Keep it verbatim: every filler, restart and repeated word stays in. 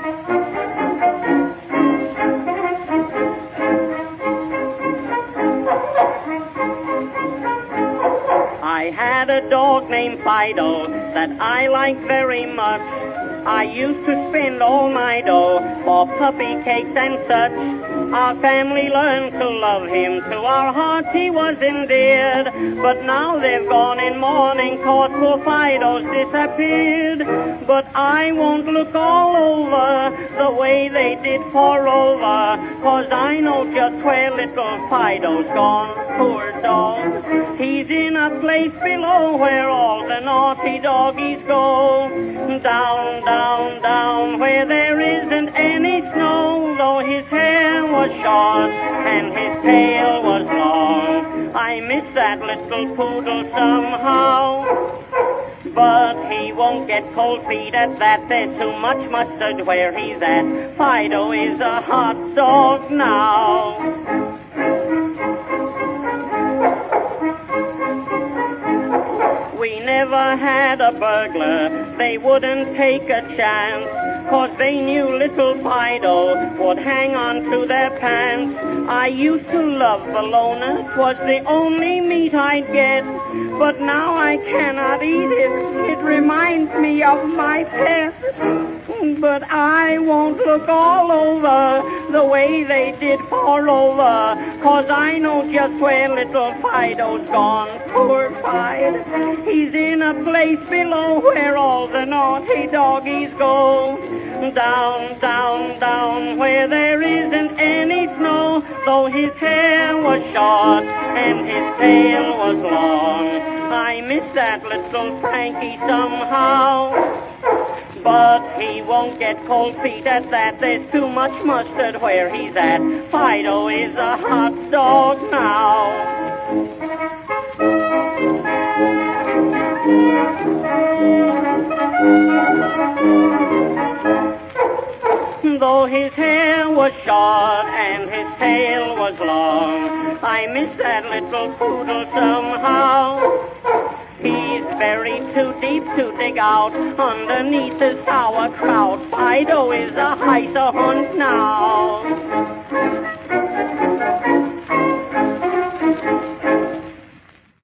I had a dog named Fido that I liked very much. I used to spend all my dough for puppy cakes and such. Our family learned to love him, to our hearts he was endeared. But now they've gone in mourning, cause poor Fido's disappeared. But I won't look all over the way they did for Rover, cause I know just where little Fido's gone, poor dog. He's in a place below where all the naughty doggies go. Down, down, down, where there isn't any snow, though his hair was short and his tail was long. I miss that little poodle somehow, but he won't get cold feet at that. There's too much mustard where he's at. Fido is a hot dog now. We never had a burglar, they wouldn't take a chance, cause they knew little Fido would hang on to their pants. I used to love bologna, 'twas the only meat I'd get, but now I cannot eat it, it reminds me of my pet. But I won't look all over the way they did for Rover, cause I know just where little Fido's gone, poor Fido. He's in a place below where all the naughty doggies go. Down, down, down, where there isn't any snow, though his hair was short and his tail was long. I miss that little Frankie somehow, but he won't get cold feet at that. There's too much mustard where he's at. Fido is a hot dog now. Though his hair was short and his tail was long, I miss that little poodle somehow. He's buried too deep to dig out underneath the sauerkraut. Fido is a heiser hunt now.